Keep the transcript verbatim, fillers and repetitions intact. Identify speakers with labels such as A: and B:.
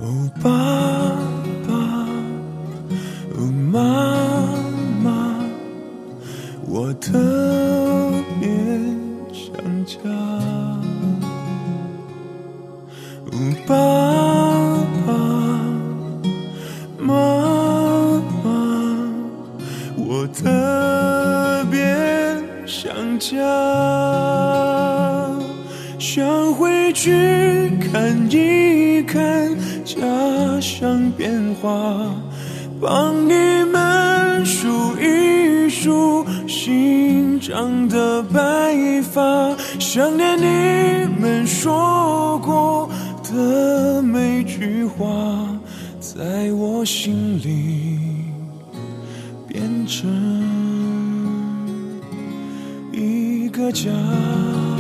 A: 哦，爸爸，哦，妈妈，我特别想家。哦，爸爸，妈妈，我特别想家，想回去看一看家乡变化，帮你们数一数新长的白发，想念你们说过的每句话，在我心里变成一个家。